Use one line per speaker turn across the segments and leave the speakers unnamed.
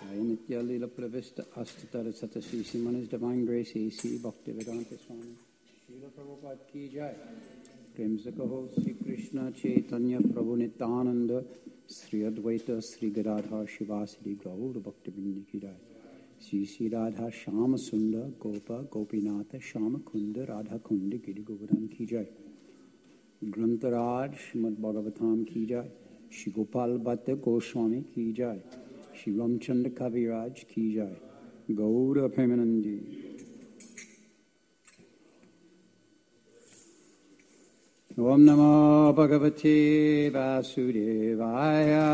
Nitya Lila Pravista Astatara Satasisi Manas Divine Grace A.C. Bhaktivedanta Swami Srila Prabhupada Ki Jai Prem Se Kaho Sri Krishna Chaitanya Prabhu Nityananda Sri Advaita Sri Gadadhar Shivasadi Gaur Bhaktivinoda Ki Jai Sri Sri Radha Shama Sundar Gopa Gopinatha Shama Kunda Radha Kunda Giri Govardhan Ki Jai Grantaraj Srimad Bhagavatam Ki Jai Shri Gopal Bhatta Goswami Ki Jai Shri Ramchandra Kaviraj Ki Jai Gaura Premanandi. Om Namo Bhagavate Vasudevaya.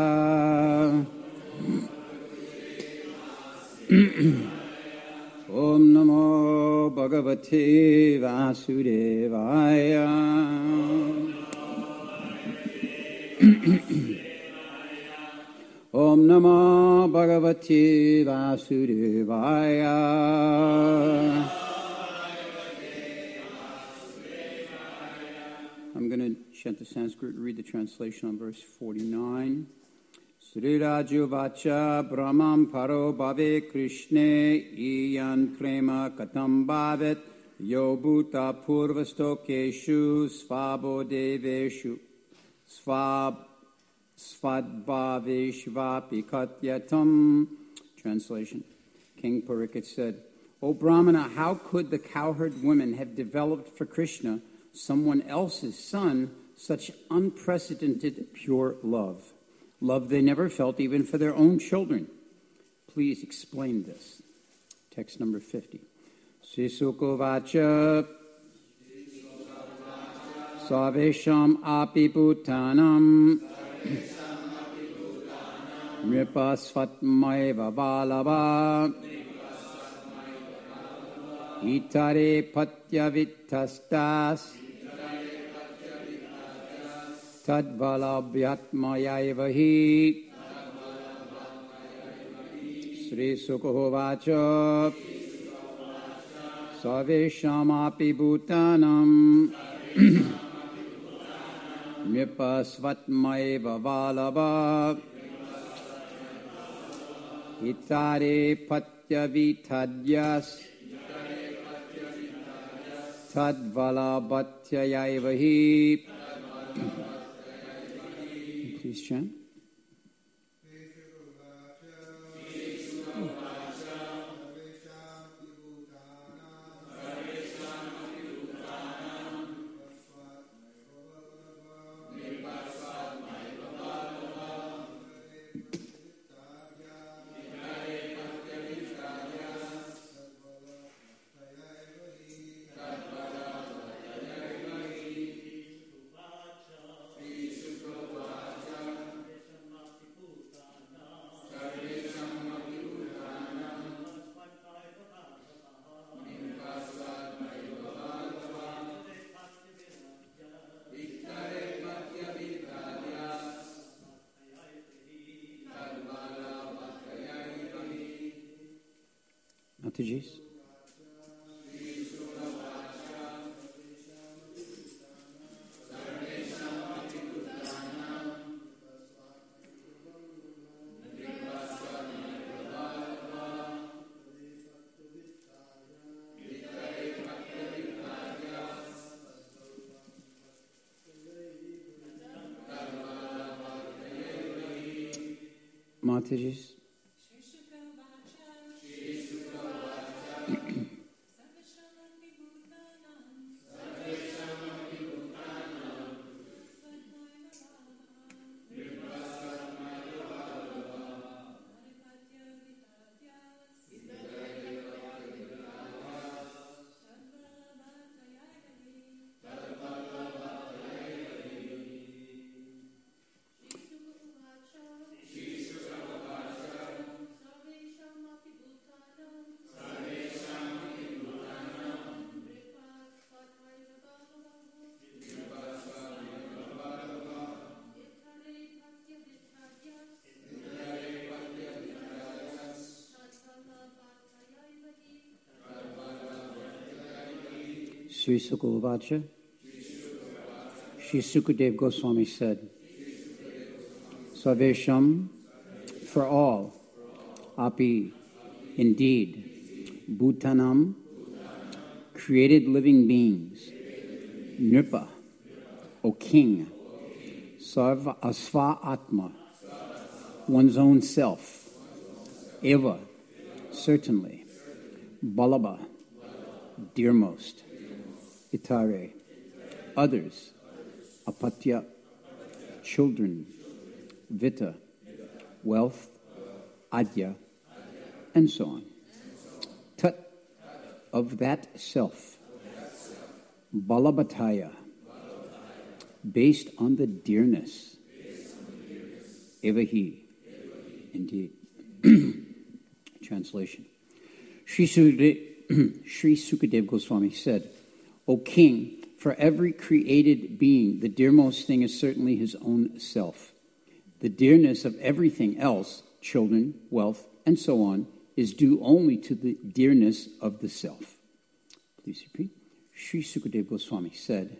Om Namo Bhagavate Vasudevaya. Om Namo Bhagavate Vasudevaya. I'm going to chant the Sanskrit and read the translation on verse 49. Sri Rajuvacha Brahmam Paro Bhave Krishne Iyan Prema Katam Bhavet Yo Bhuta Purvastokeshu Svabo Deveshu Svadbhaveshvapi Katyatam. Translation. King Pariksit said, O Brahmana, how could the cowherd women have developed for Krishna, someone else's son, such unprecedented pure love? Love they never felt even for their own children. Please explain this. Text number 50. Sisukovacha Savesham api bhutanam Nripasvatmaiva balava Itare patyavitastas Tadvalabhyatmayaivahi. Sri Sukovacha Saveshamapi bhutanam Nripasvatmaiva balava Itare patyavitadyas Tadvalabhatyayaivahi. Please chant. Mataji's. Mataji's. Sri Sukovacha. Sri Sukadev Goswami said, Sarvesham, for all, Api, indeed, Bhutanam, created living beings, Nripa, O king, Sarva Asva Atma, one's own self, Eva, certainly, Balaba, dearmost, Itare, others, Apatya, children, Vita, wealth, Adya, and so on. Tat, of that self, Balabhataya, based on the dearness, Evahi, indeed. Translation. Sri Sukadev Goswami said, O king, for every created being, the dearmost thing is certainly his own self. The dearness of everything else, children, wealth, and so on, is due only to the dearness of the self. Please repeat. Sri Sukadev Goswami said,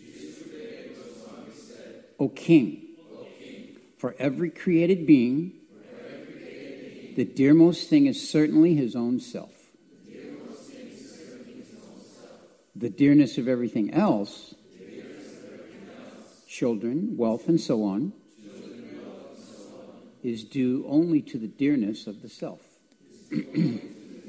O king, for every created being, the dearmost thing is certainly his own self. The dearness of everything else, children, wealth, and so on, is due only to the dearness of the self. Kind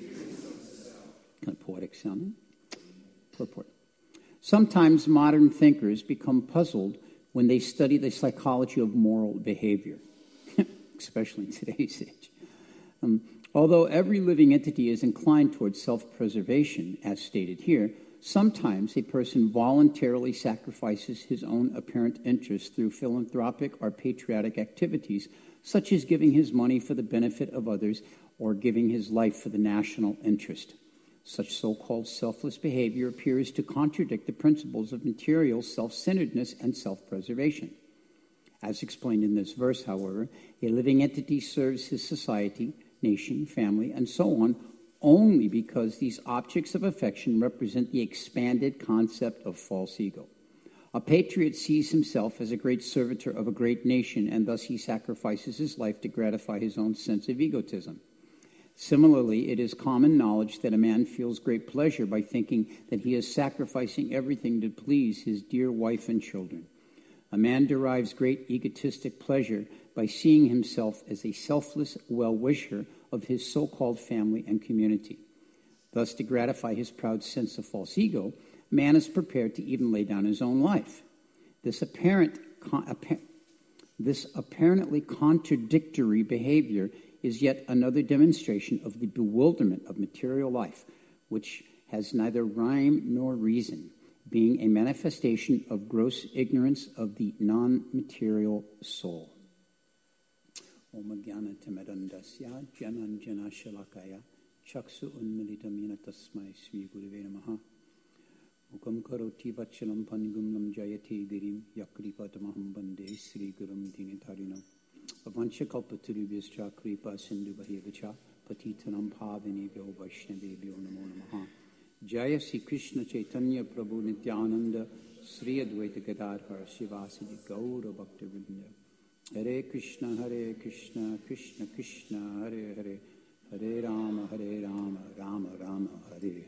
of poetic sounding. Purport. Sometimes modern thinkers become puzzled when they study the psychology of moral behavior, especially in today's age. Although every living entity is inclined towards self-preservation, as stated here, sometimes a person voluntarily sacrifices his own apparent interests through philanthropic or patriotic activities, such as giving his money for the benefit of others or giving his life for the national interest. Such so-called selfless behavior appears to contradict the principles of material self-centeredness and self-preservation. As explained in this verse, however, a living entity serves his society, nation, family, and so on only because these objects of affection represent the expanded concept of false ego. A patriot sees himself as a great servitor of a great nation, and thus he sacrifices his life to gratify his own sense of egotism. Similarly, it is common knowledge that a man feels great pleasure by thinking that he is sacrificing everything to please his dear wife and children. A man derives great egotistic pleasure by seeing himself as a selfless well-wisher of his so-called family and community. Thus, to gratify his proud sense of false ego, man is prepared to even lay down his own life. This apparently contradictory behavior is yet another demonstration of the bewilderment of material life, which has neither rhyme nor reason, being a manifestation of gross ignorance of the non-material soul. Om Jnana Timirandasya Jananjana Shalakaya Chaksu Unmilitamina Tasmai Sri Gurave Namaha Mukam Karoti Vachalam Pangumlam Jayate Girim Yakripatamaham Bande Sri Gurum Dinitarinam Avancha Kalpaturubhyascha Kripa Sindhu Bhayevacha Patitanam Bhavinebhyo Vaishnavebhyo Namo Namaha Jaya Sri Krishna Chaitanya Prabhu Nityananda Sri Advaita Gadadhar Shivasadi Gaura Bhaktivinoda Hare Krishna, Krishna Krishna, Hare Hare, Hare Rama, Rama Rama, Hare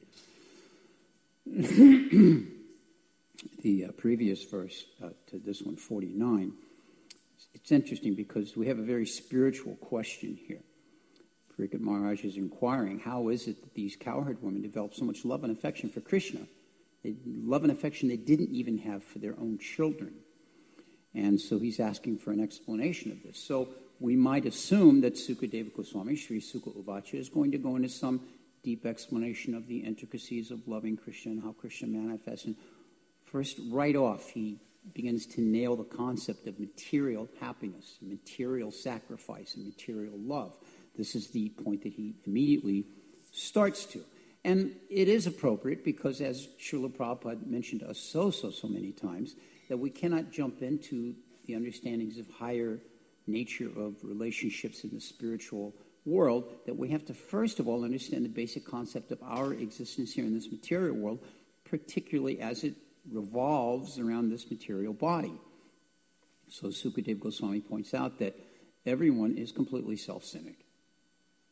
Hare. The previous verse to this one, 49, it's interesting because we have a very spiritual question here. Pariksit Maharaj is inquiring, how is it that these cowherd women developed so much love and affection for Krishna? Love and affection they didn't even have for their own children. And so he's asking for an explanation of this. So we might assume that Sukadeva Goswami, Sri Suka Uvacha, is going to go into some deep explanation of the intricacies of loving Krishna and how Krishna manifests. And first, right off, he begins to nail the concept of material happiness, material sacrifice, and material love. This is the point that he immediately starts to. And it is appropriate because, as Srila Prabhupada mentioned to us so many times, that we cannot jump into the understandings of higher nature of relationships in the spiritual world, that we have to first of all understand the basic concept of our existence here in this material world, particularly as it revolves around this material body. So Sukadeva Goswami points out that everyone is completely self-centered.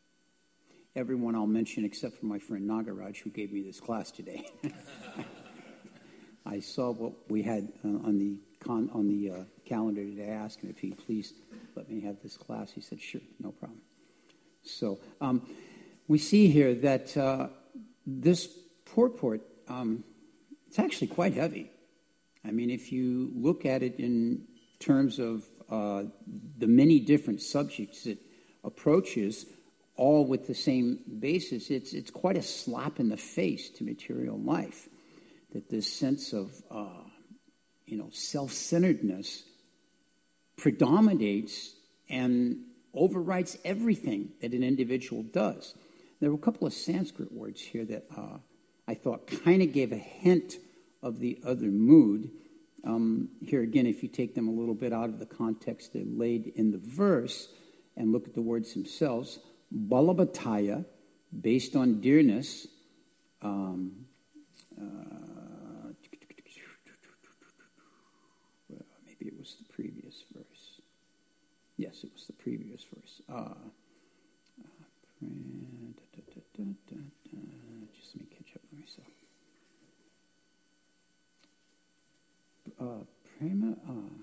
everyone I'll mention except for my friend Nagaraj, who gave me this class today. I saw what we had on the calendar today. I asked him if he'd please let me have this class. He said, sure, no problem. So we see here that this purport, it's actually quite heavy. I mean, if you look at it in terms of the many different subjects it approaches, all with the same basis, it's quite a slap in the face to material life. That this sense of self-centeredness predominates and overwrites everything that an individual does. There were a couple of Sanskrit words here that I thought kind of gave a hint of the other mood. Here again, if you take them a little bit out of the context they're laid in the verse and look at the words themselves, Balabhataya, based on dearness, maybe it was the previous verse. Yes, it was the previous verse. Just let me catch up with myself. Prema.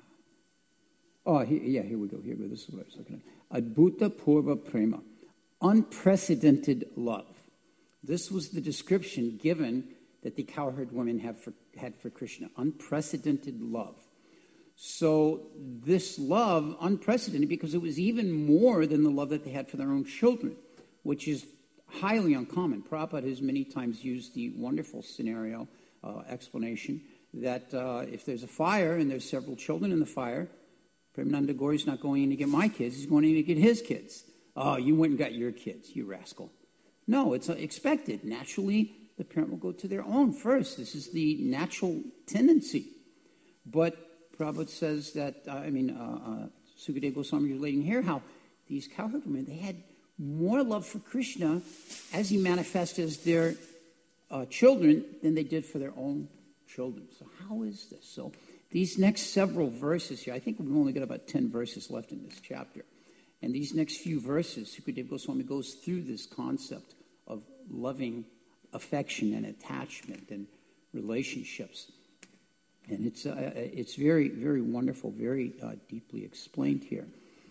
Here we go. This is what I was looking at. Adbhuta Purva Prema. Unprecedented love. This was the description given that the cowherd women had for Krishna. Unprecedented love. So this love, unprecedented, because it was even more than the love that they had for their own children, which is highly uncommon. Prabhupada has many times used the wonderful scenario explanation that if there's a fire and there's several children in the fire, Premananda Gauri is not going in to get my kids, he's going in to get his kids. Oh, you went and got your kids, you rascal. No, it's expected. Naturally, the parent will go to their own first. This is the natural tendency. But Prabhupada says that, Sukadeva Goswami is relating here how these cowherd women, they had more love for Krishna as he manifested as their children than they did for their own children. So how is this? So these next several verses here, I think we've only got about 10 verses left in this chapter. And these next few verses, Sukadeva Goswami goes through this concept of loving affection and attachment and relationships. And it's very, very wonderful, very deeply explained here.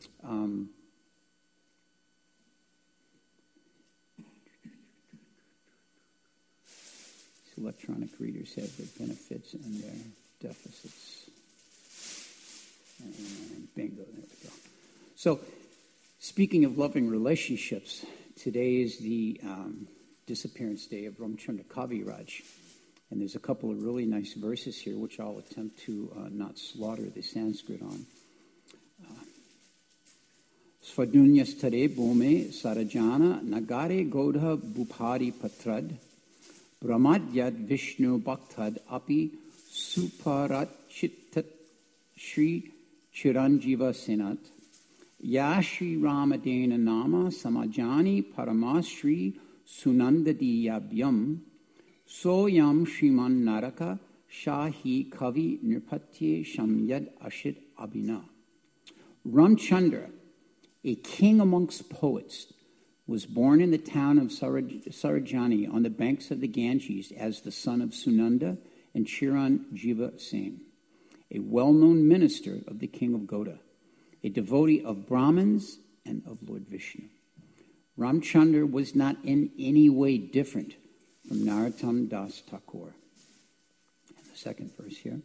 Electronic readers have their benefits and their deficits. And bingo, there we go. So, speaking of loving relationships, today is the disappearance day of Ramchandra Kaviraj. And there's a couple of really nice verses here, which I'll attempt to not slaughter the Sanskrit on. Svadunyas tare bhume sarajana nagare godha bhupari patrad brahmadyad vishnu bhaktad api suparat chittat shri chiranjiva senat yashi ramadena nama samajani paramashri sunandadiyabhyam Soyam Shriman Naraka Shahi Kavi Nirpatye Shamyad Ashit Abhina. Ramchandra, a king amongst poets, was born in the town of Sarajani on the banks of the Ganges as the son of Sunanda and Chiranjiva Sen, a well-known minister of the king of Gauda, a devotee of Brahmins and of Lord Vishnu. Ramchandra was not in any way different from Narottam Das Thakur. And the second verse here.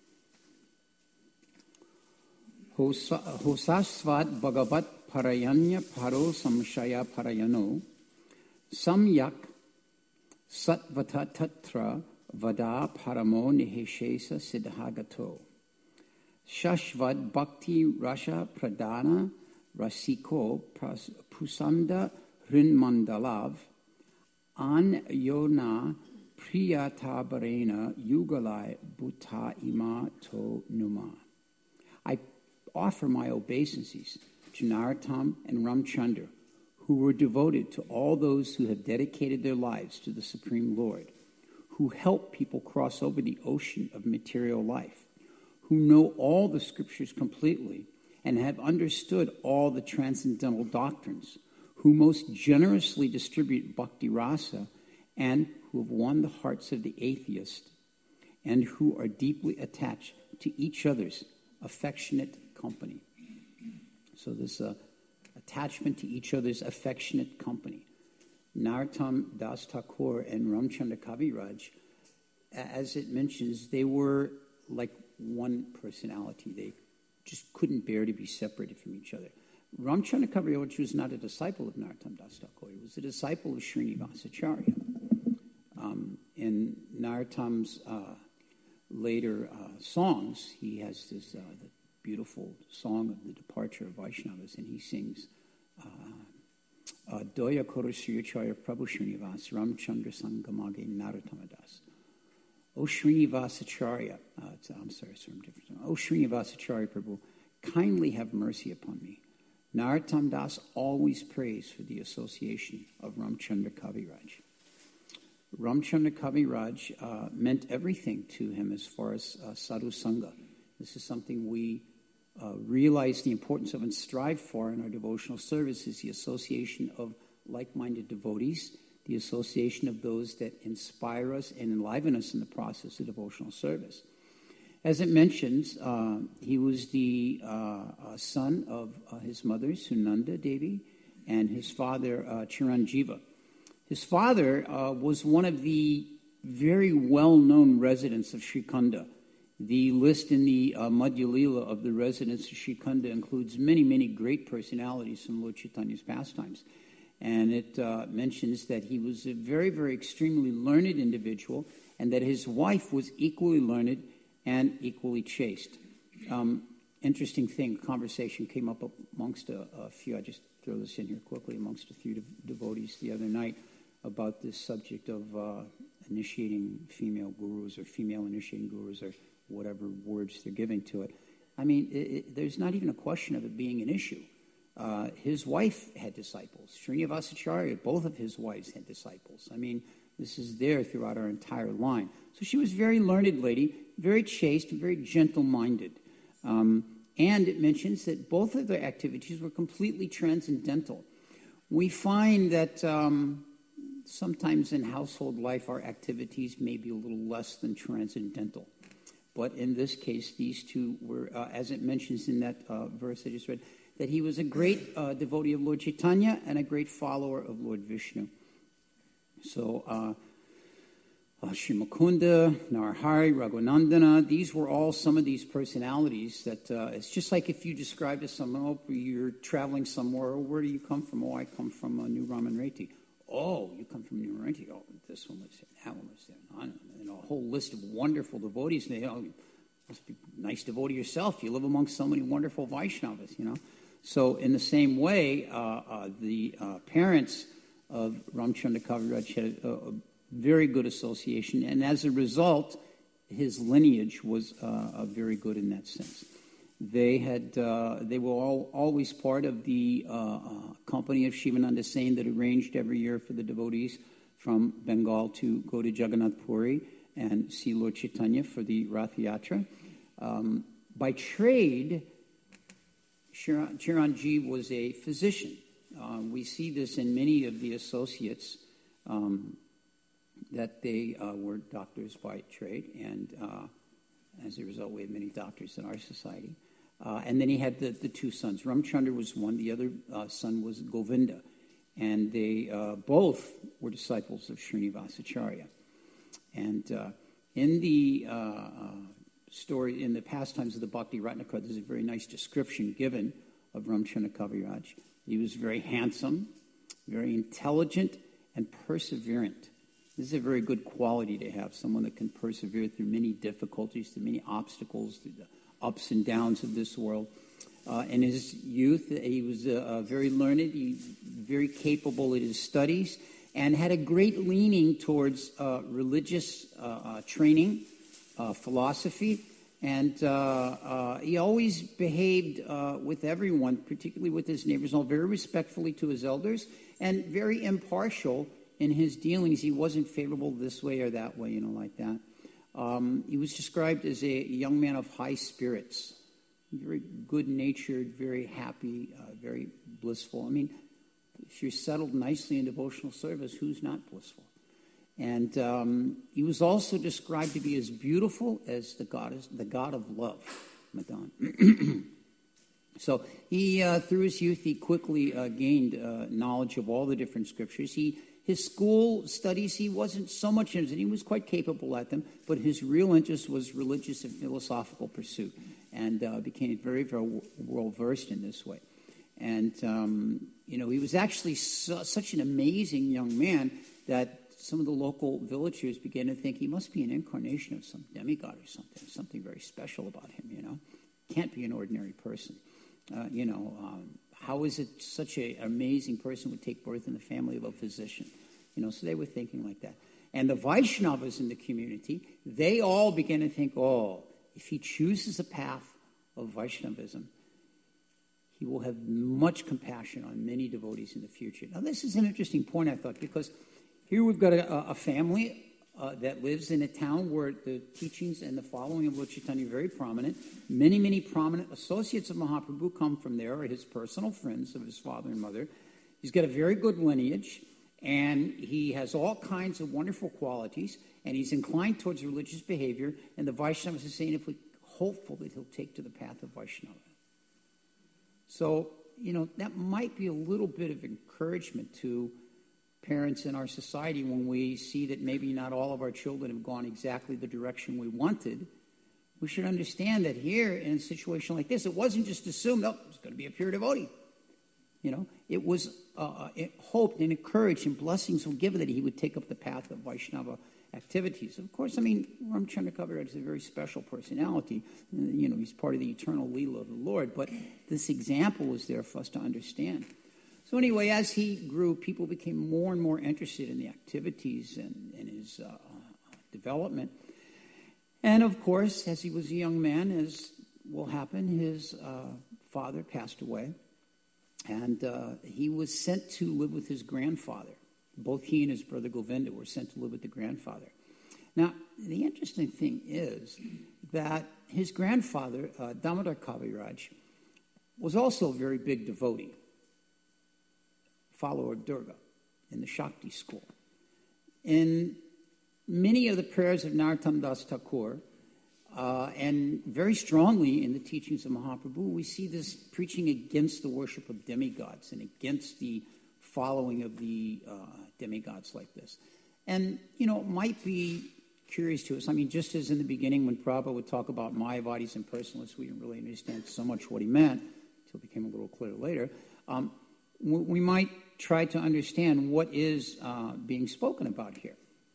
Hosasvat Bhagavat Parayanya Paro Samshaya Parayano Samyak Satvata Tatra Vada Paramo Niheshesa Siddhagato Shashvad Bhakti Rasha Pradana Rasiko Pusanda Hrinmandalav An yona priyatabarena yugalai bhuta ima to numa. I offer my obeisances to Narottam and Ramchandra, who were devoted to all those who have dedicated their lives to the Supreme Lord, who help people cross over the ocean of material life, who know all the scriptures completely and have understood all the transcendental doctrines, who most generously distribute bhakti rasa and who have won the hearts of the atheist and who are deeply attached to each other's affectionate company. So this attachment to each other's affectionate company. Narottam Das Thakur and Ramchandra Kaviraj, as it mentions, they were like one personality. They just couldn't bear to be separated from each other. Ramchandra Kaviraj was not a disciple of Narottam Das Thakur. He was a disciple of Srinivasacharya. In Narottam's later songs, he has this the beautiful song of the departure of Vaishnavas, and he sings Doya Koro Sriyacharya Prabhu Srinivas Ramchandra Sangamage Narottamadas. O Srinivasacharya, I'm sorry, it's from a different song. O Srinivasacharya Prabhu, kindly have mercy upon me. Narottam Das always prays for the association of Ramchandra Kaviraj. Ramchandra Kaviraj meant everything to him as far as sadhu sangha. This is something we realize the importance of and strive for in our devotional service, is the association of like-minded devotees, the association of those that inspire us and enliven us in the process of devotional service. As it mentions, he was the son of his mother, Sunanda Devi, and his father, Chiranjiva. His father was one of the very well-known residents of Srikhanda. The list in the Madhya Lila of the residents of Srikhanda includes many, many great personalities from Lord Chaitanya's pastimes. And it mentions that he was a very, very extremely learned individual, and that his wife was equally learned and equally chaste. Interesting thing, conversation came up amongst a few, I just throw this in here quickly, amongst a few devotees the other night about this subject of initiating female gurus or female initiating gurus or whatever words they're giving to it. I mean, there's not even a question of it being an issue. His wife had disciples. Srinivasacharya, both of his wives had disciples. I mean, this is there throughout our entire line. So she was a very learned lady, very chaste, very gentle-minded. And it mentions that both of their activities were completely transcendental. We find that sometimes in household life our activities may be a little less than transcendental. But in this case, these two were, as it mentions in that verse I just read, that he was a great devotee of Lord Chaitanya and a great follower of Lord Vishnu. So, Sri Mukunda, Narahari, Raghunandana, these were all some of these personalities that it's just like if you describe to someone, oh, you're traveling somewhere, oh, where do you come from? Oh, I come from New Ramanreti. Oh, you come from New Ramanreti. Oh, this one lives there, that one lives there. And a whole list of wonderful devotees. And you must be a nice devotee yourself. You live amongst so many wonderful Vaishnavas, you know. So in the same way, the parents of Ramchandra Kaviraj had a very good association, and as a result, his lineage was very good in that sense. They were always part of the company of Shivananda Sain that arranged every year for the devotees from Bengal to go to Jagannath Puri and see Lord Chaitanya for the Rath Yatra. By trade, Chiranjeev was a physician. We see this in many of the associates, that they were doctors by trade, and as a result, we have many doctors in our society. And then he had the two sons. Ramchandra was one, the other son was Govinda, and they both were disciples of Srinivasacharya. And in the story, in the pastimes of the Bhakti Ratnakara, there's a very nice description given of Ramchandra Kaviraj. He was very handsome, very intelligent, and perseverant. This is a very good quality to have, someone that can persevere through many difficulties, through many obstacles, through the ups and downs of this world. In his youth, he was very learned, very capable in his studies, and had a great leaning towards religious training, philosophy, and he always behaved with everyone, particularly with his neighbors, all very respectfully to his elders, and very impartial in his dealings. He wasn't favorable this way or that way, like that. He was described as a young man of high spirits, very good-natured, very happy, very blissful. I mean, if you're settled nicely in devotional service, who's not blissful? And he was also described to be as beautiful as the God of love, Madan. So he, through his youth, he quickly gained knowledge of all the different scriptures. His school studies, he wasn't so much interested. He was quite capable at them, but his real interest was religious and philosophical pursuit, and became very, very well versed in this way. And he was actually such an amazing young man that some of the local villagers began to think he must be an incarnation of some demigod or something very special about him. Can't be an ordinary person. How is it such an amazing person would take birth in the family of a physician? So they were thinking like that. And the Vaishnavas in the community, they all began to think, if he chooses a path of Vaishnavism, he will have much compassion on many devotees in the future. Now, this is an interesting point, I thought, because here we've got a family that lives in a town where the teachings and the following of Lord Chaitanya are very prominent. Many, many prominent associates of Mahaprabhu come from there, or his personal friends of his father and mother. He's got a very good lineage, and he has all kinds of wonderful qualities, and he's inclined towards religious behavior, and the Vaishnavas are saying hopeful that he'll take to the path of Vaishnava. So, that might be a little bit of encouragement to parents in our society when we see that maybe not all of our children have gone exactly the direction we wanted. We should understand that here, in a situation like this, it wasn't just assumed, it's going to be a pure devotee. It was hoped and encouraged, and blessings were given that he would take up the path of Vaishnava activities. Of course, Ramchandra Kaviraj is a very special personality. He's part of the eternal Leela of the Lord, but this example was there for us to understand. So anyway, as he grew, people became more and more interested in the activities and his development. And of course, as he was a young man, as will happen, his father passed away. And he was sent to live with his grandfather. Both he and his brother Govinda were sent to live with the grandfather. Now, the interesting thing is that his grandfather, Damodar Kaviraj, was also a very big devotee, follower of Durga in the Shakti school. In many of the prayers of Narottam Das Thakur, and very strongly in the teachings of Mahaprabhu, we see this preaching against the worship of demigods and against the following of the demigods like this. And, it might be curious to us. Just as in the beginning when Prabhupada would talk about Mayavadis and personalists, we didn't really understand so much what he meant until it became a little clearer later. We might try to understand what is being spoken about here.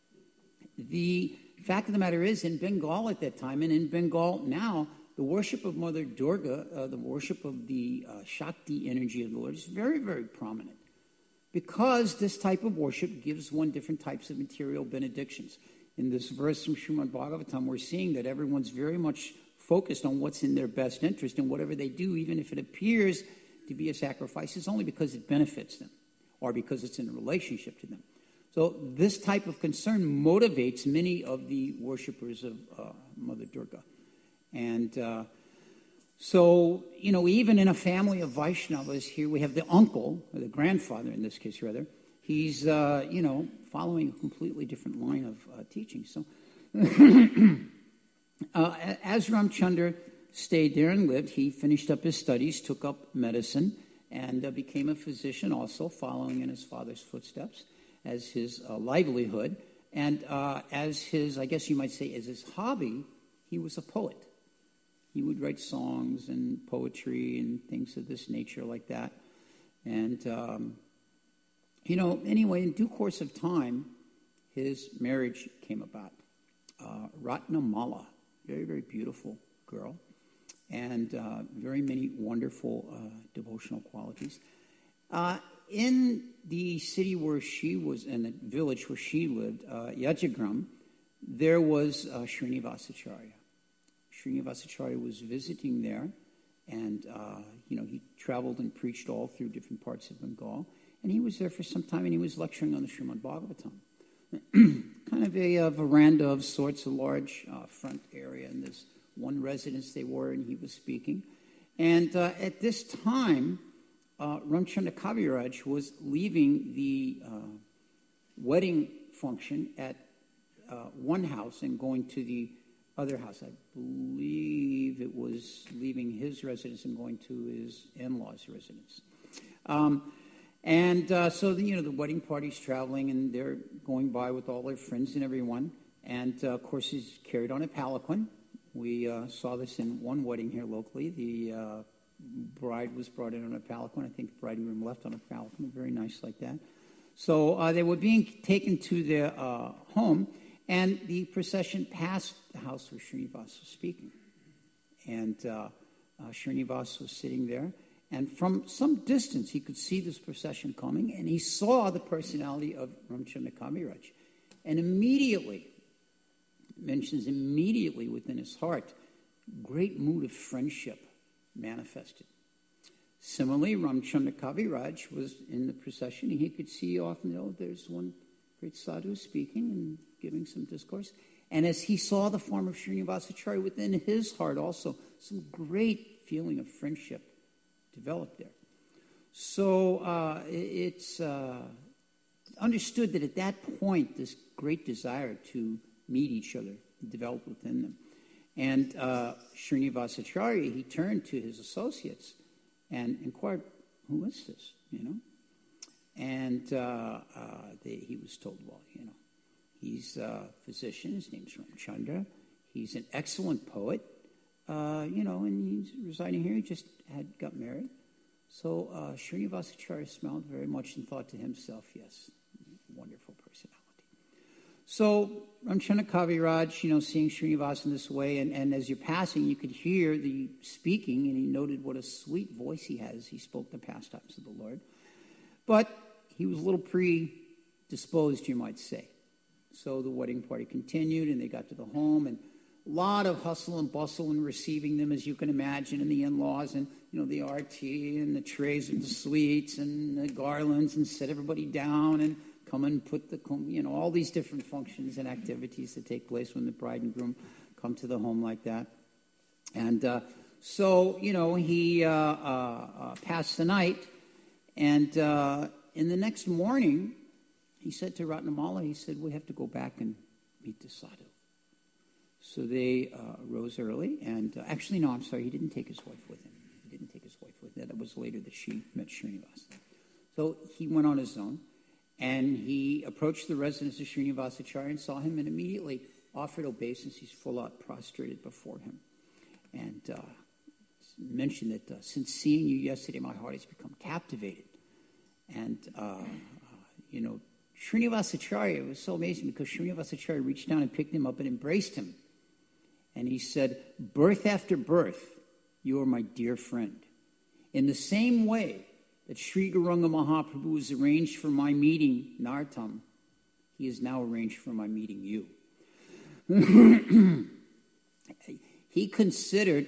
The fact of the matter is, in Bengal at that time, and in Bengal now, the worship of Mother Durga, the worship of the Shakti energy of the Lord, is very, very prominent. Because this type of worship gives one different types of material benedictions. In this verse from Srimad Bhagavatam, we're seeing that everyone's very much focused on what's in their best interest, and whatever they do, even if it appears to be a sacrifice, is only because it benefits them, or because it's in a relationship to them. So this type of concern motivates many of the worshippers of Mother Durga. And so, even in a family of Vaishnavas, here we have the uncle, or the grandfather in this case rather, he's, following a completely different line of teaching. So as Ramchandra stayed there and lived, he finished up his studies, took up medicine, and became a physician also, following in his father's footsteps as his livelihood. And as his, I guess you might say, as his hobby, he was a poet. He would write songs and poetry and things of this nature like that. And, anyway, in due course of time, his marriage came about. Ratnamala, very, very beautiful girl, and very many wonderful devotional qualities. In the city where she was, in the village where she lived, Yajagram, there was Srinivasacharya. Srinivasacharya was visiting there, and, he traveled and preached all through different parts of Bengal, and he was there for some time, and he was lecturing on the Srimad Bhagavatam. Kind of a veranda of sorts, a large front area, and this one residence they were, and he was speaking. And at this time, Ramchandra Kaviraj was leaving the wedding function at one house and going to the other house. I believe it was leaving his residence and going to his in-laws' residence. So the wedding party's traveling, and they're going by with all their friends and everyone. And, of course, he's carried on a palanquin. We saw this in one wedding here locally. The bride was brought in on a palanquin. I think the bride and groom left on a palanquin. Very nice like that. So they were being taken to their home, and the procession passed the house where Srinivas was speaking. And Srinivas was sitting there. And from some distance, he could see this procession coming, and he saw the personality of Ramchandra Kaviraj. And immediately within his heart, great mood of friendship manifested. Similarly, Ramchandra Kaviraj was in the procession, and he could see often, there's one great sadhu speaking and giving some discourse. And as he saw the form of Srinivasacharya within his heart also, some great feeling of friendship developed there. So it's understood that at that point, this great desire to meet each other developed within them. And Srinivasacharya, he turned to his associates and inquired, who is this, And he was told, he's a physician, his name's Ramchandra. He's an excellent poet, and he's residing here. He just got married. So Srinivasacharya smiled very much and thought to himself, yes, wonderful personality. So Ramchandra Kaviraj, seeing Srinivas in this way, and as you're passing, you could hear the speaking, and he noted what a sweet voice he has. He spoke the pastimes of the Lord. But he was a little predisposed, you might say. So the wedding party continued, and they got to the home, and a lot of hustle and bustle in receiving them, as you can imagine, and the in-laws, and, the RT, and the trays of the sweets, and the garlands, and set everybody down, and come and put all these different functions and activities that take place when the bride and groom come to the home like that. And he passed the night, and in the next morning, he said to Ratnamala, he said, we have to go back and meet the sadhu. So they rose early, and he didn't take his wife with him. That was later that she met Srinivas. So he went on his own, and he approached the residence of Srinivasacharya and saw him, and immediately offered obeisance. He's full out prostrated before him, and mentioned that since seeing you yesterday, my heart has become captivated. And Srinivasacharya, was so amazing because Srinivasacharya reached down and picked him up and embraced him. And he said, birth after birth, you are my dear friend. In the same way that Sri Gauranga Mahaprabhu was arranged for my meeting Narottam, he is now arranged for my meeting you. He considered,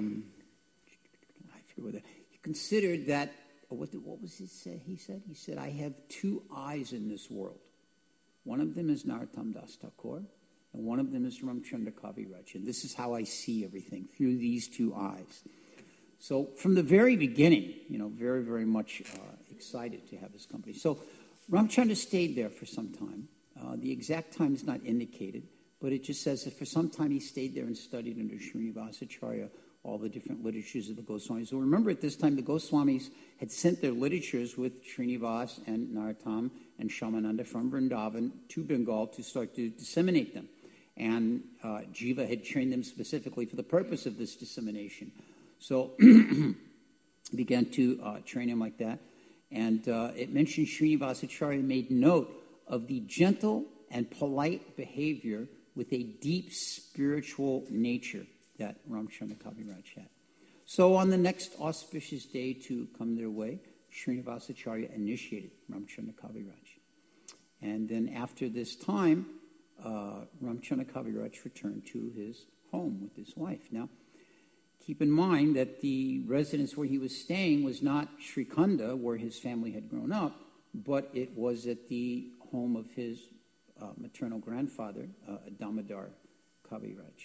that, what was he say? He said, I have two eyes in this world. One of them is Narottam Das Thakur, and one of them is Ramchandra Kaviraj. And this is how I see everything, through these two eyes. So from the very beginning, very, very much excited to have his company. So Ramchandra stayed there for some time. The exact time is not indicated, but it just says that for some time he stayed there and studied under Srinivasacharya all the different literatures of the Goswamis. So remember, at this time, the Goswamis had sent their literatures with Srinivas and Narottam and Shyamananda from Vrindavan to Bengal to start to disseminate them. And Jiva had trained them specifically for the purpose of this dissemination. So began to train him like that. And it mentioned Srinivasacharya made note of the gentle and polite behavior with a deep spiritual nature that Ramchandra Kaviraj had. So on the next auspicious day to come their way, Srinivasacharya initiated Ramchandra Kaviraj. And then after this time, Ramchandra Kaviraj returned to his home with his wife. Now, keep in mind that the residence where he was staying was not Srikhanda, where his family had grown up, but it was at the home of his maternal grandfather, Damodar Kaviraj.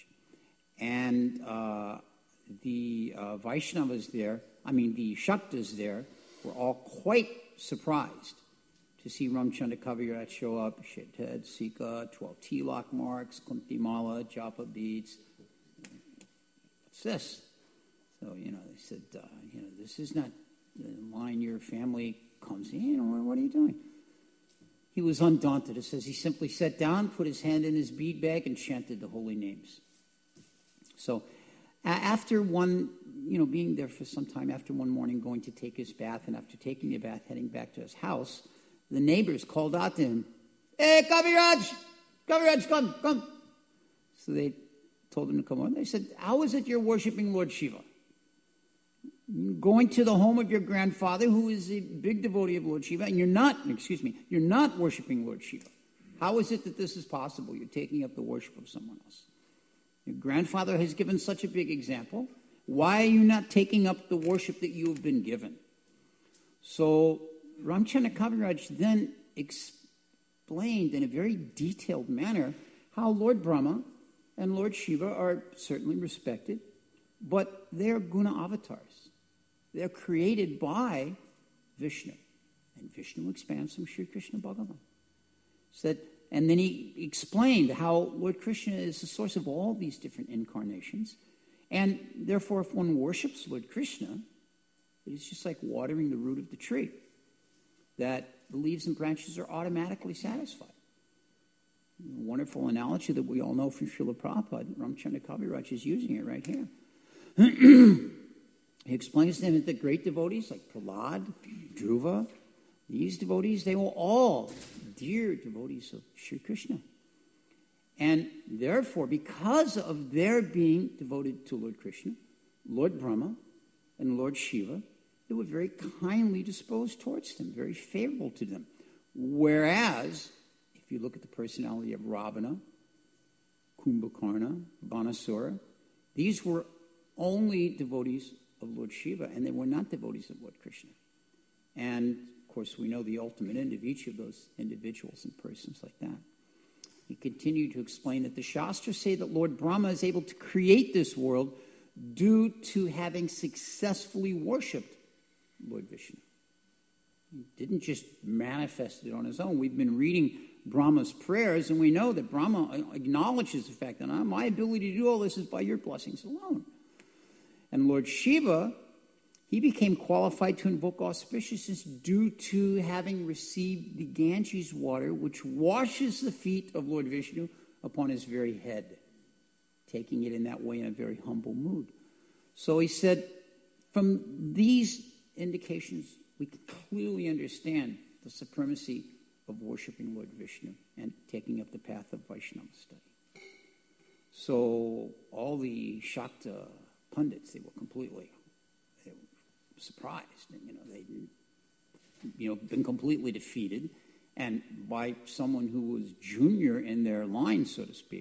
And the Vaishnavas there, the Shaktas there, were all quite surprised to see Ramchandra Kaviraj show up, Shethead, Sika, 12 Tilak marks, Kunti Mala, Japa beads. What's this? So, they said, this is not the line your family comes in. What are you doing? He was undaunted. It says he simply sat down, put his hand in his bead bag, and chanted the holy names. So after being there for some time, after one morning going to take his bath, and after taking the bath, heading back to his house, the neighbors called out to him, "Hey, Kaviraj! Kaviraj, come!" So they told him to come on. They said, "How is it you're worshiping Lord Shiva? Going to the home of your grandfather, who is a big devotee of Lord Shiva, and you're not worshiping Lord Shiva. How is it that this is possible? You're taking up the worship of someone else. Your grandfather has given such a big example. Why are you not taking up the worship that you have been given?" So Ramchandra Kaviraj then explained in a very detailed manner how Lord Brahma and Lord Shiva are certainly respected, but they're guna avatars. They're created by Vishnu. And Vishnu expands from Sri Krishna Bhagavan. And then he explained how Lord Krishna is the source of all these different incarnations. And therefore, if one worships Lord Krishna, it is just like watering the root of the tree, that the leaves and branches are automatically satisfied. A wonderful analogy that we all know from Srila Prabhupada. Ramchandra Kaviraj is using it right here. He explains to them that great devotees like Prahlad, Dhruva, these devotees, they were all dear devotees of Sri Krishna. And therefore, because of their being devoted to Lord Krishna, Lord Brahma and Lord Shiva, they were very kindly disposed towards them, very favorable to them. Whereas, if you look at the personality of Ravana, Kumbhakarna, Banasura, these were only devotees of Lord Shiva, and they were not devotees of Lord Krishna. And, of course, we know the ultimate end of each of those individuals and persons like that. He continued to explain that the Shastras say that Lord Brahma is able to create this world due to having successfully worshipped Lord Vishnu. He didn't just manifest it on his own. We've been reading Brahma's prayers, and we know that Brahma acknowledges the fact that my ability to do all this is by your blessings alone. And Lord Shiva, he became qualified to invoke auspiciousness due to having received the Ganges water, which washes the feet of Lord Vishnu upon his very head, taking it in that way in a very humble mood. So he said, from these indications, we can clearly understand the supremacy of worshiping Lord Vishnu and taking up the path of Vaishnava study. So all the Shakta pundits, they were surprised. They'd been completely defeated, and by someone who was junior in their line, so to speak.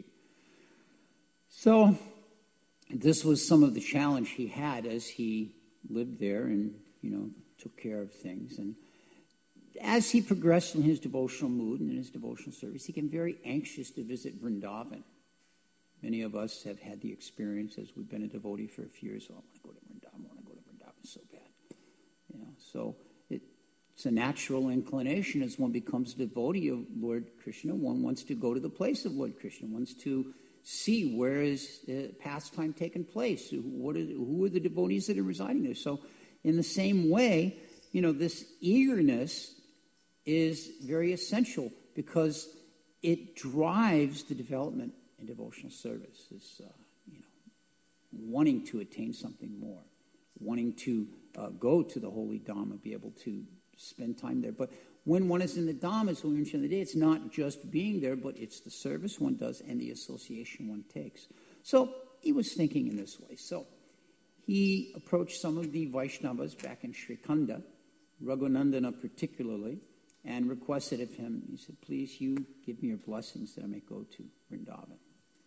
So this was some of the challenge he had as he lived there and, took care of things. And as he progressed in his devotional mood and in his devotional service, he became very anxious to visit Vrindavan. Many of us have had the experience as we've been a devotee for a few years. I want to go to Vrindavan so bad. So it's a natural inclination as one becomes a devotee of Lord Krishna. One wants to go to the place of Lord Krishna, wants to see where is pastime taking place, who are the devotees that are residing there. So in the same way, this eagerness is very essential because it drives the development in devotional service, is wanting to attain something more, wanting to go to the holy Dhamma, be able to spend time there. But when one is in the Dhamma, as we mentioned the other day, it's not just being there, but it's the service one does and the association one takes. So he was thinking in this way. So he approached some of the Vaishnavas back in Srikhanda, Raghunandana particularly, and requested of him, he said, please, you give me your blessings that I may go to Vrindavan.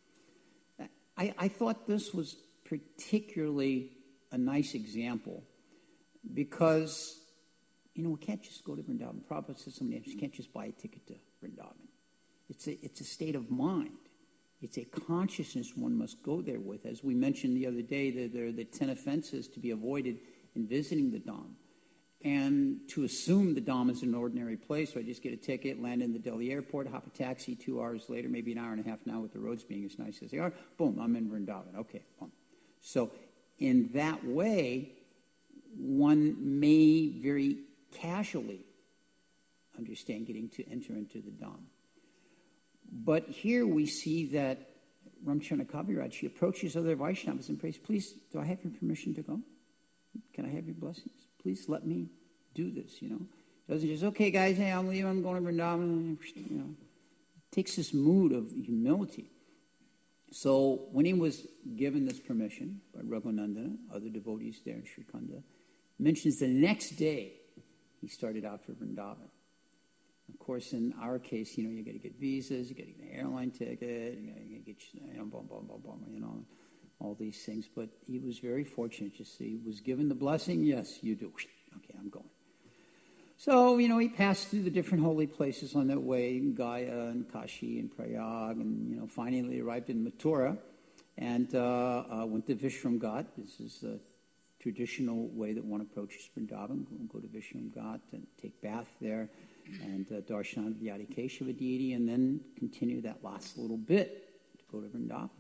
I thought this was particularly a nice example because, we can't just go to Vrindavan. Prabhupada says so many times, you can't just buy a ticket to Vrindavan. It's a state of mind. It's a consciousness one must go there with. As we mentioned the other day, there are the 10 offenses to be avoided in visiting the Dham. And to assume the Dham is an ordinary place, so I just get a ticket, land in the Delhi airport, hop a taxi, 2 hours later, maybe an hour and a half now with the roads being as nice as they are, boom, I'm in Vrindavan. Okay, boom. So in that way, one may very casually understand getting to enter into the Dham. But here we see that Ramchandra Kaviraj, he approaches other Vaishnavas and prays, please, do I have your permission to go? Can I have your blessings? Please let me do this, Doesn't just, okay, guys, hey, I'm leaving, I'm going to Vrindavan, Takes this mood of humility. So when he was given this permission by Raghunandana, other devotees there in Sri Khanda, mentions the next day he started out for Vrindavan. Of course, in our case, you got to get visas, you got to get an airline ticket, you got to get, all these things. But he was very fortunate. He was given the blessing. Yes, you do. Okay, I'm going. So, he passed through the different holy places on that way, Gaya and Kashi and Prayag, and, finally arrived in Mathura and went to Vishram Ghat. This is the traditional way that one approaches Vrindavan. Go to Vishram Ghat and take bath there and darshan of the Adikeshava deity, and then continue that last little bit to go to Vrindavan,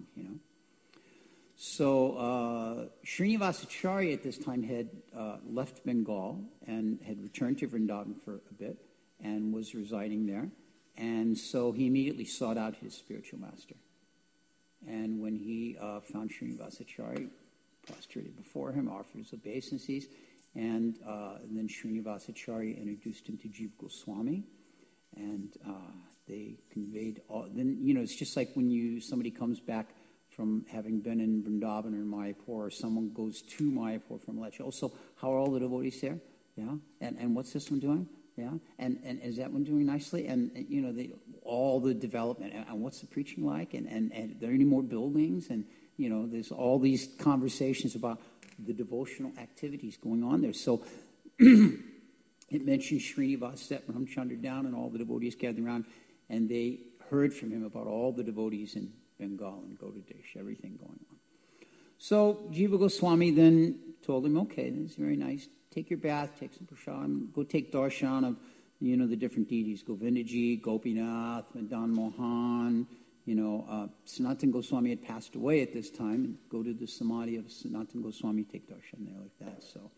So Srinivasacharya at this time had left Bengal and had returned to Vrindavan for a bit and was residing there. And so he immediately sought out his spiritual master. And when he found Srinivasacharya, prostrated before him, offered his obeisances, and then Srinivasacharya introduced him to Jiva Goswami, and they conveyed all. Then it's just like when somebody comes back from having been in Vrindavan or Mayapur, or someone goes to Mayapur from Lecce. Also, how are all the devotees there? Yeah, and what's this one doing? Yeah, and is that one doing nicely? And all the development, and what's the preaching like? And are there any more buildings? And there's all these conversations about the devotional activities going on there. So it mentions Srinivas set Ramchandra down, and all the devotees gathered around, and they heard from him about all the devotees in Bengal and Gaudadesh, everything going on. So Jiva Goswami then told him, okay, this is very nice. Take your bath, take some prashadam, go take darshan of, the different deities, Govindaji, Gopinath, Madan Mohan. Sanatana Goswami had passed away at this time, and go to the samadhi of Sanatana Goswami, take darshan there like that. So,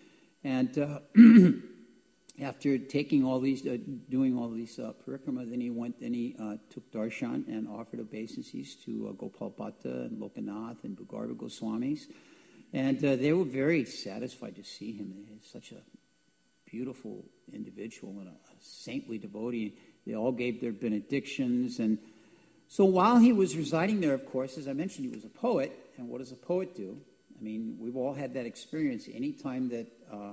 and after taking all these, doing all these parikrama, then he took darshan and offered obeisances to Gopal Bhatta and Lokanath and Bhugarva Goswamis. And they were very satisfied to see him. He's such a beautiful individual and a saintly devotee. They all gave their benedictions. And so while he was residing there, of course, as I mentioned, he was a poet. And what does a poet do? I mean, we've all had that experience. Anytime that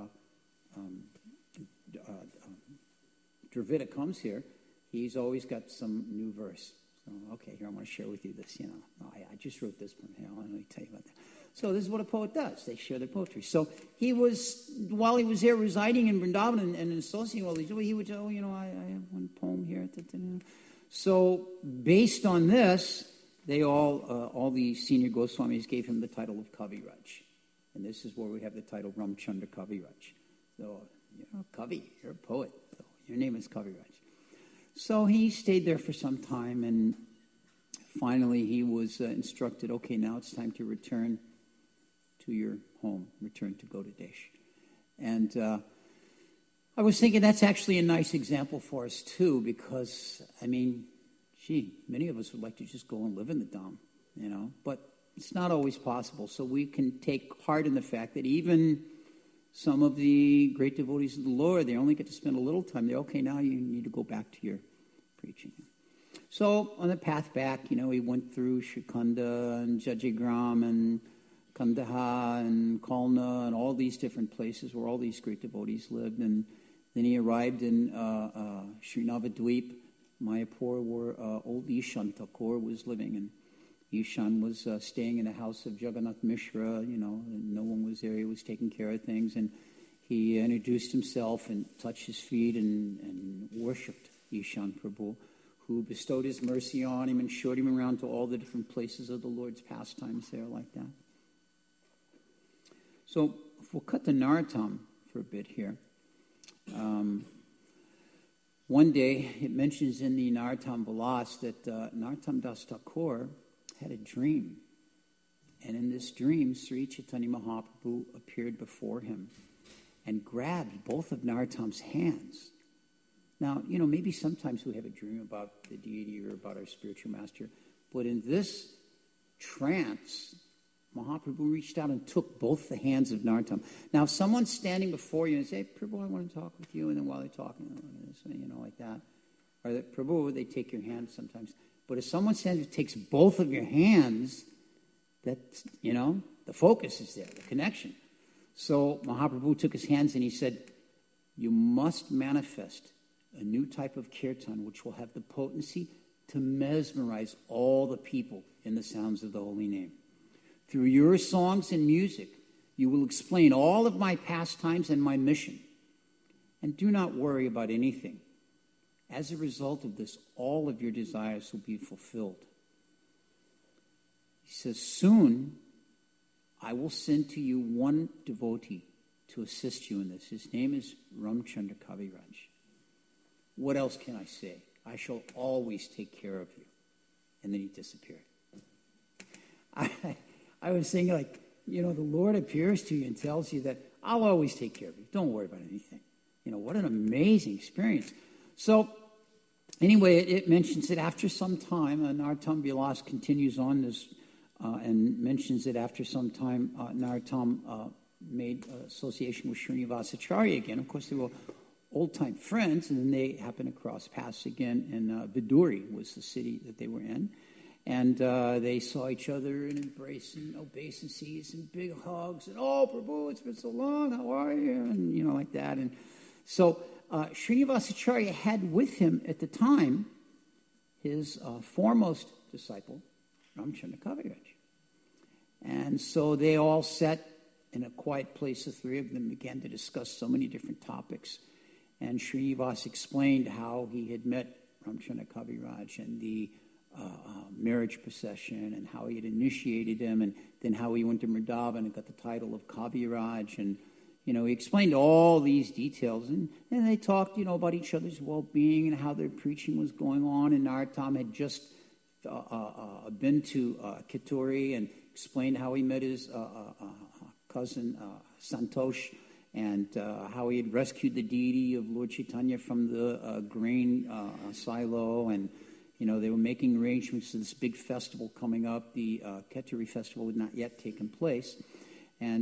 Dravida comes here, he's always got some new verse. So, okay, here I want to share with you this. I just wrote this from here. Let me tell you about that. So this is what a poet does. They share their poetry. So while he was there residing in Vrindavan and associating all these, he would say, I have one poem here. So based on this, they all the senior Goswamis gave him the title of Kaviraj. And this is where we have the title Ramchandra Kaviraj. So, you're a Kavi, you're a poet. So your name is Kaviraj. So he stayed there for some time, and finally he was instructed, okay, now it's time to return to your home, return to Gaudadesh. And I was thinking that's actually a nice example for us too, because, many of us would like to just go and live in the Dham, but it's not always possible. So we can take heart in the fact that even some of the great devotees of the Lord, they only get to spend a little time there. Okay, now you need to go back to your preaching. So on the path back, he went through Shrikhanda and Jajigram and Kandahar and Kalna and all these different places where all these great devotees lived. And then he arrived in Srinavadweep, Mayapur, where old Ishan Thakur was living. And Ishan was staying in the house of Jagannath Mishra, and no one was there. He was taking care of things. And he introduced himself and touched his feet and worshipped Ishan Prabhu, who bestowed his mercy on him and showed him around to all the different places of the Lord's pastimes there like that. So if we'll cut to Narottam for a bit here. One day, it mentions in the Narottam Vilas that Narottam Das Thakur had a dream. And in this dream, Sri Chaitanya Mahaprabhu appeared before him and grabbed both of Narottam's hands. Now, maybe sometimes we have a dream about the deity or about our spiritual master, but in this trance, Mahaprabhu reached out and took both the hands of Narottam. Now, if someone's standing before you and say, Prabhu, I want to talk with you, and then while they're talking, like that, or that, Prabhu, they take your hand sometimes. But if someone stands and takes both of your hands, that's, the focus is there, the connection. So Mahaprabhu took his hands and he said, you must manifest a new type of kirtan which will have the potency to mesmerize all the people in the sounds of the holy name. Through your songs and music, you will explain all of my pastimes and my mission. And do not worry about anything. As a result of this, all of your desires will be fulfilled. He says, soon I will send to you one devotee to assist you in this. His name is Ramchandra Kaviraj. What else can I say? I shall always take care of you. And then he disappeared. I was saying, the Lord appears to you and tells you that I'll always take care of you. Don't worry about anything. What an amazing experience. So, anyway, it mentions that after some time, Narottam Vilas continues on this and mentions that after some time, Narottam made association with Srinivasacharya again. Of course, they were old-time friends, and then they happened to cross paths again in Viduri was the city that they were in. And they saw each other and embraced and obeisances and big hugs. And, Prabhu, it's been so long. How are you? And, like that. And so Srinivasacharya had with him at the time his foremost disciple, Ramchandra Kaviraj. And so they all sat in a quiet place. The three of them began to discuss so many different topics. And Srinivas explained how he had met Ramchandra Kaviraj and the marriage procession and how he had initiated him, and then how he went to Vrindavan and got the title of Kaviraj. And, he explained all these details. And they talked, about each other's well-being and how their preaching was going on. And Narottam had just been to Kittur and explained how he met his cousin Santosh and how he had rescued the deity of Lord Chaitanya from the grain silo. And, they were making arrangements for this big festival coming up. The Keturi festival had not yet taken place. And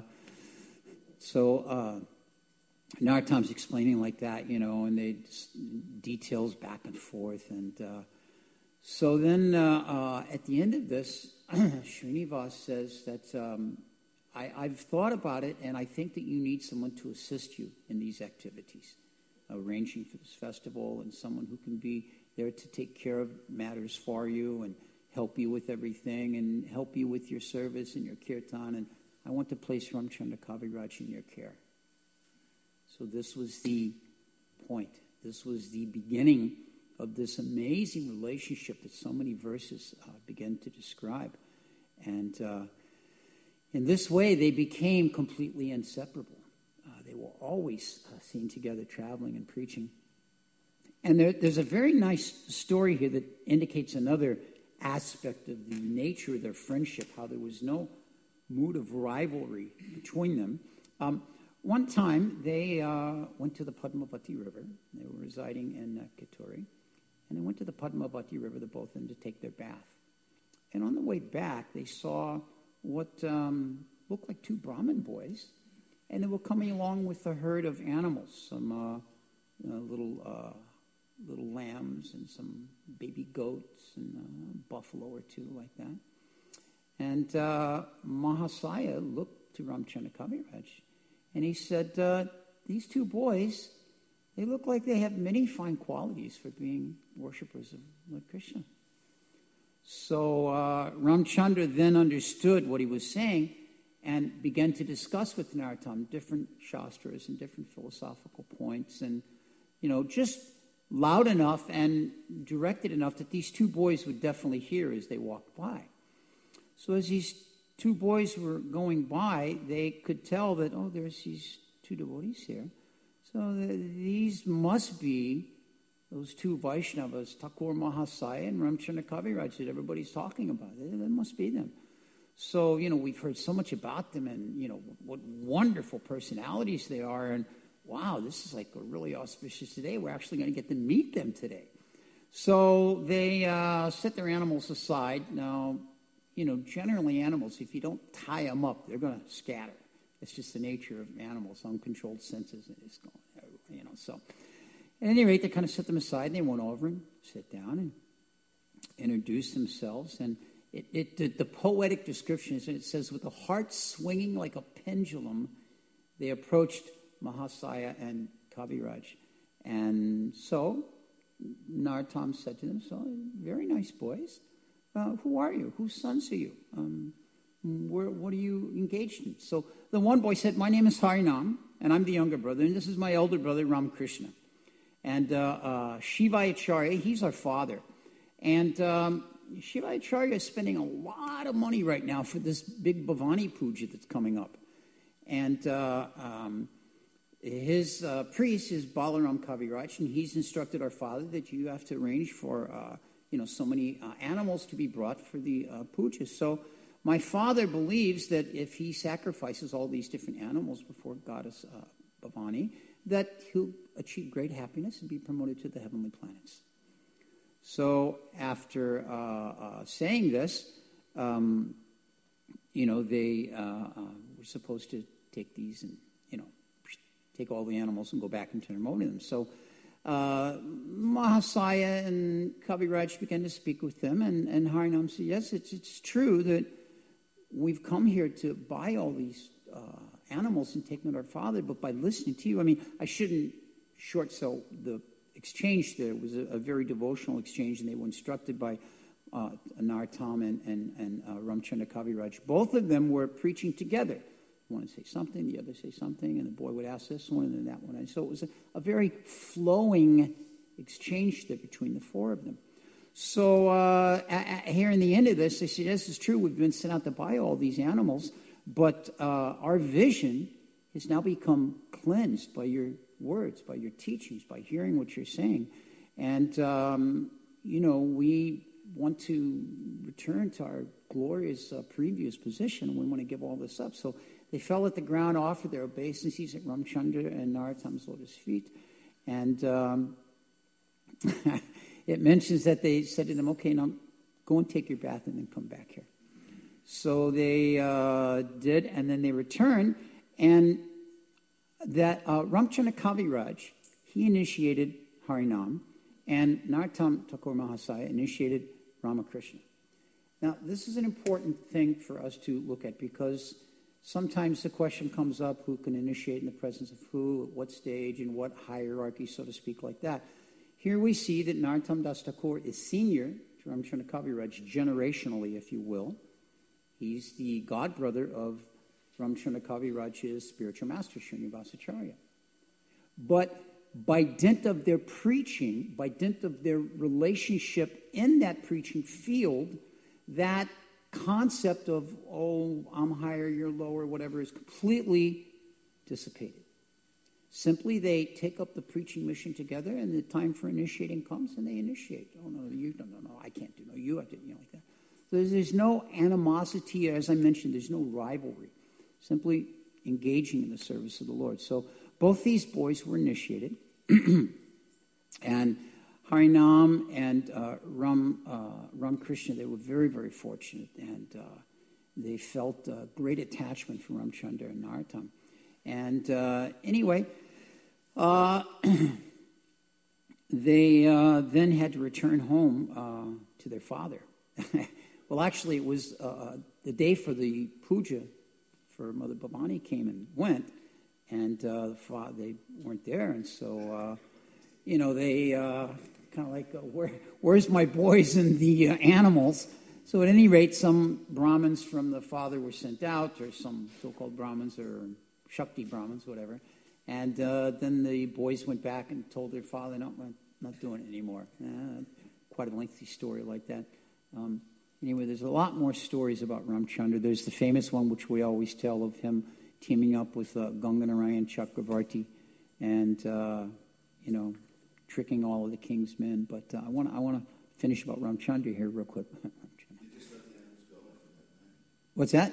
so Narottam's explaining like that, and they details back and forth. And so then at the end of this, Srinivas says that I've thought about it, and I think that you need someone to assist you in these activities, arranging for this festival, and someone who can be there to take care of matters for you and help you with everything and help you with your service and your kirtan. And I want to place Ramchandra Kaviraj in your care. So this was the point. This was the beginning of this amazing relationship that so many verses begin to describe. And in this way, they became completely inseparable. They were always seen together traveling and preaching. And there's a very nice story here that indicates another aspect of the nature of their friendship, how there was no mood of rivalry between them. One time, they went to the Padmavati River. They were residing in Kittur. And they went to the Padmavati River, the both of them, to take their bath. And on the way back, they saw what looked like two Brahmin boys. And they were coming along with a herd of animals, some little lambs and some baby goats and a buffalo or two like that. And Mahasaya looked to Ramchandra Kaviraj and he said, these two boys, they look like they have many fine qualities for being worshippers of Lord Krishna. So Ramchandra then understood what he was saying and began to discuss with Narottam different shastras and different philosophical points, and, just loud enough and directed enough that these two boys would definitely hear as they walked by. So as these two boys were going by, they could tell that, there's these two devotees here. So So these must be those two Vaishnavas, Thakur Mahasaya and Ramchandra Kaviraj, that everybody's talking about. That must be them. So, we've heard so much about them and, what wonderful personalities they are. And, wow, this is like a really auspicious day. We're actually going to get to meet them today. So they set their animals aside. Now, generally animals, if you don't tie them up, they're going to scatter. It's just the nature of animals, uncontrolled senses. And it's going, so... At any rate, they kind of set them aside, and they went over and sat down and introduced themselves. And the poetic description is, it says, with a heart swinging like a pendulum, they approached Mahasaya and Kaviraj. And so Narottam said to them, so, very nice boys. Who are you? Whose sons are you? What are you engaged in? So the one boy said, my name is Harinam, and I'm the younger brother, and this is my elder brother, Ramakrishna. And Shivayacharya, he's our father. And Shivayacharya is spending a lot of money right now for this big Bhavani puja that's coming up. And his priest is Balaram Kaviraj, and he's instructed our father that you have to arrange for, so many animals to be brought for the puja. So my father believes that if he sacrifices all these different animals before Goddess Bhavani, that he'll achieve great happiness and be promoted to the heavenly planets. So after saying this, they were supposed to take these and, take all the animals and go back and turn them over to them. So Mahasaya and Kaviraj began to speak with them, and Harinam said, yes, it's true that we've come here to buy all these animals and take them to our father, but by listening to you, I shouldn't short sell the exchange there. It was a very devotional exchange, and they were instructed by Narottam and Ramchandra Kaviraj. Both of them were preaching together. One would say something, the other say something, and the boy would ask this one and then that one. And so it was a very flowing exchange there between the four of them. So here in the end of this, they said, yes, it's true, we've been sent out to buy all these animals, but our vision has now become cleansed by your words, by your teachings, by hearing what you're saying. And, we want to return to our glorious previous position. We want to give all this up. So they fell at the ground, offered their obeisances at Ramchandra and Narottam's lotus feet. And it mentions that they said to them, okay, now go and take your bath and then come back here. So they did, and then they returned, and that Ramchandra Kaviraj, he initiated Harinam, and Narottam Thakur Mahasaya initiated Ramakrishna. Now, this is an important thing for us to look at, because sometimes the question comes up, who can initiate in the presence of who, at what stage, in what hierarchy, so to speak, like that. Here we see that Narottam Das Thakur is senior to Ramchandra Kaviraj, generationally, if you will. He's the godbrother of Ramchandra Kaviraj's spiritual master, Srinivasacharya. But by dint of their preaching, by dint of their relationship in that preaching field, that concept of, I'm higher, you're lower, whatever, is completely dissipated. Simply, they take up the preaching mission together, and the time for initiating comes, and they initiate. Oh, no, no, I can't do it. No, you have to, like that. So there's no animosity. As I mentioned, there's no rivalry. Simply engaging in the service of the Lord. So both these boys were initiated. And Harinam and Ram Krishna, they were very, very fortunate. And they felt great attachment for Ramchandra and Narottam. And anyway, they then had to return home to their father. Well, actually, it was the day for the puja for Mother Bhavani came and went, and they weren't there. And so, they kind of like, where's my boys and the animals? So at any rate, some Brahmins from the father were sent out, or some so-called Brahmins, or Shakti Brahmins, whatever. And then the boys went back and told their father, no, I'm not doing it anymore. Quite a lengthy story like that. Anyway, there's a lot more stories about Ramchandra. There's the famous one, which we always tell, of him teaming up with Ganganarayan Chakravarti and, tricking all of the king's men. But I want to finish about Ramchandra here real quick.
You just let the animals go.
What's that?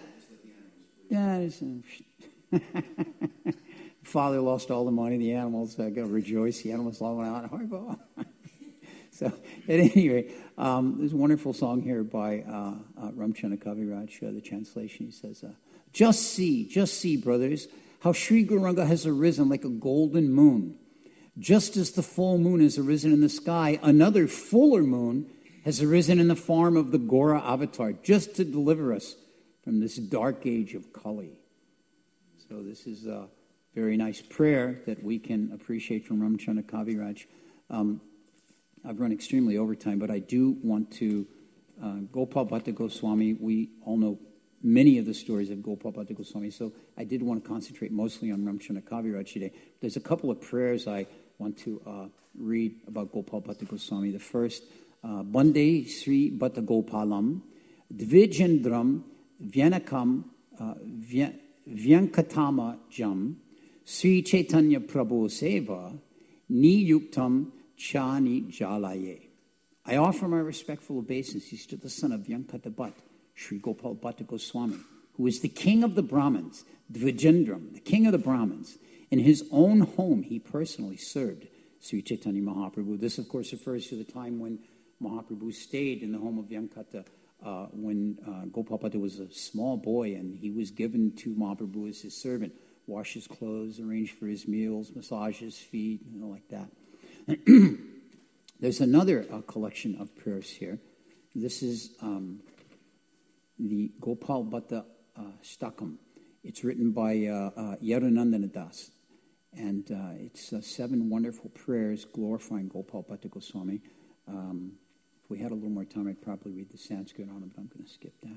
Just let the animals
Yeah. Father lost all the money. The animals got to rejoice. The animals went out. Horrible. So, at any rate, there's a wonderful song here by Ramchandra Kaviraj. The translation, he says, just see, brothers, how Sri Gauranga has arisen like a golden moon. Just as the full moon has arisen in the sky, another fuller moon has arisen in the form of the Gora avatar, just to deliver us from this dark age of Kali. So this is a very nice prayer that we can appreciate from Ramchandra Kaviraj. I've run extremely over time, but I do want to, Gopal Bhatta Goswami, we all know many of the stories of Gopal Bhatta Goswami, so I did want to concentrate mostly on Ramchandra Kaviraj today. There's a couple of prayers I want to read about Gopal Bhatta Goswami. The first, Bande Sri Bhatta Gopalam, Dvijendram Vyanakam Vyankatama Jam, Sri Chaitanya Prabhu Seva, Niyuktam Chani Jalaye. I offer my respectful obeisances to the son of Vyankata Bhatt, Sri Gopal Bhatta Goswami, who is the king of the Brahmins, Dvijendram, the king of the Brahmins. In his own home, he personally served Sri Chaitanya Mahaprabhu. This, of course, refers to the time when Mahaprabhu stayed in the home of Vyankata when Gopal Bhatta was a small boy, and he was given to Mahaprabhu as his servant, wash his clothes, arrange for his meals, massage his feet, like that. There's another collection of prayers here. This is the Gopal Bhatta Stakam. It's written by Yarunandana Das. And it's 7 wonderful prayers glorifying Gopal Bhatta Goswami. If we had a little more time, I'd probably read the Sanskrit on it, but I'm going to skip that.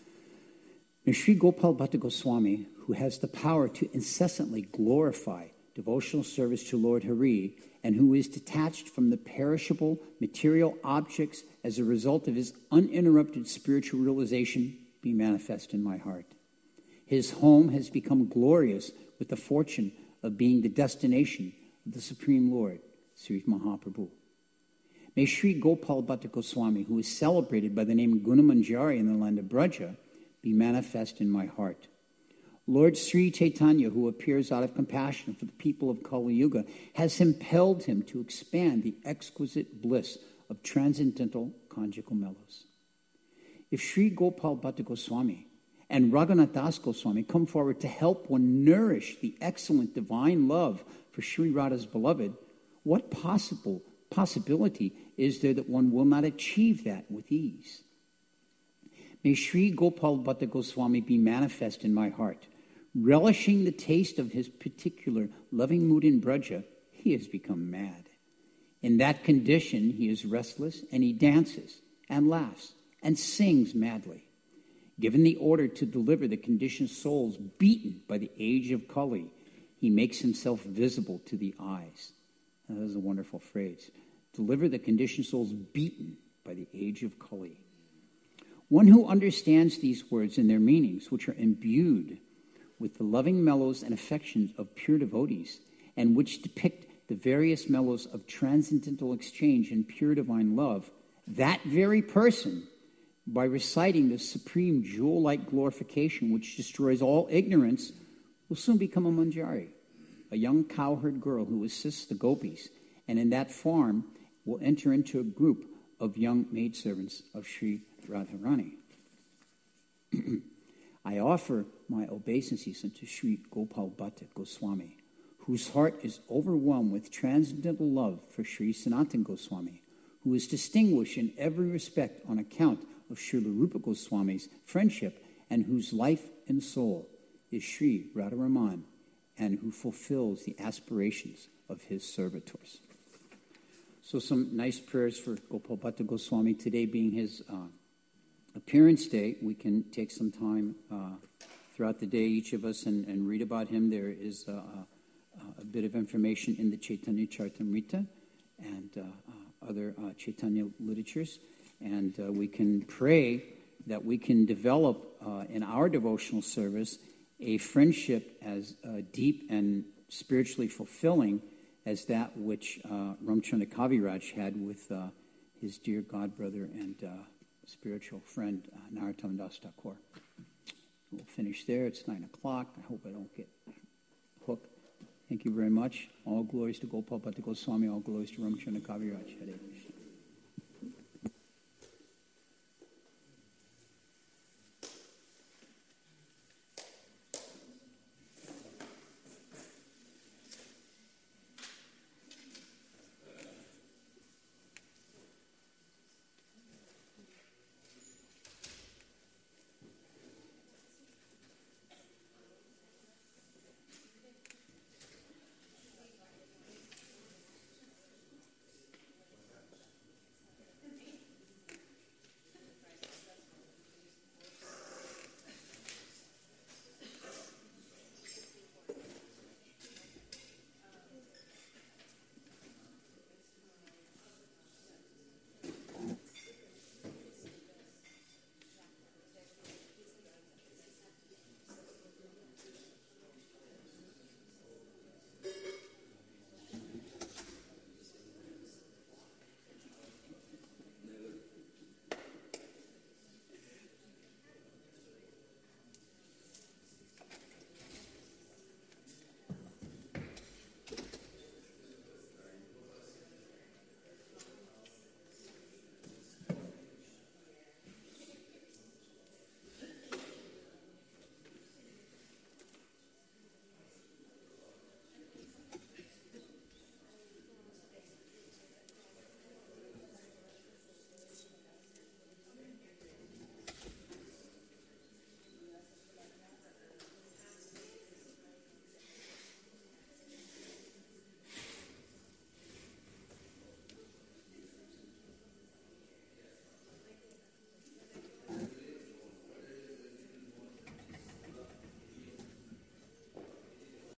Now, Sri Gopal Bhatta Goswami, who has the power to incessantly glorify devotional service to Lord Hari, and who is detached from the perishable material objects as a result of his uninterrupted spiritual realization, be manifest in my heart. His home has become glorious with the fortune of being the destination of the Supreme Lord, Sri Mahaprabhu. May Sri Gopal Bhatta Goswami, who is celebrated by the name Gunamanjari in the land of Braja, be manifest in my heart. Lord Sri Chaitanya, who appears out of compassion for the people of Kali Yuga, has impelled him to expand the exquisite bliss of transcendental conjugal mellows. If Sri Gopal Bhatta Goswami and Raghunath Das Goswami come forward to help one nourish the excellent divine love for Sri Radha's beloved, what possibility is there that one will not achieve that with ease? May Sri Gopal Bhatta Goswami be manifest in my heart. Relishing the taste of his particular loving mood in Braja, he has become mad. In that condition, he is restless, and he dances and laughs and sings madly. Given the order to deliver the conditioned souls beaten by the age of Kali, he makes himself visible to the eyes. Now, that is a wonderful phrase. Deliver the conditioned souls beaten by the age of Kali. One who understands these words and their meanings, which are imbued with the loving mellows and affections of pure devotees, and which depict the various mellows of transcendental exchange and pure divine love, that very person, by reciting the supreme jewel-like glorification which destroys all ignorance, will soon become a manjari, a young cowherd girl who assists the gopis, and in that form will enter into a group of young maidservants of Sri Radharani. I offer my obeisances unto Sri Gopal Bhatta Goswami, whose heart is overwhelmed with transcendental love for Sri Sanatana Goswami, who is distinguished in every respect on account of Srila Rupa Goswami's friendship, and whose life and soul is Sri Radharaman, and who fulfills the aspirations of his servitors. So some nice prayers for Gopal Bhatta Goswami. Today being his appearance day, we can take some time throughout the day, each of us, and read about him. There is a bit of information in the Chaitanya Charitamrita and other Chaitanya literatures. And we can pray that we can develop in our devotional service a friendship as deep and spiritually fulfilling as that which Ramchandra Kaviraj had with his dear godbrother and spiritual friend, Narottam Das Thakur. We'll finish there. It's 9 o'clock. I hope I don't get hooked. Thank you very much. All glories to Gopal Bhatta Goswami. All glories to Ramchandra Kaviraj. Hare Krishna.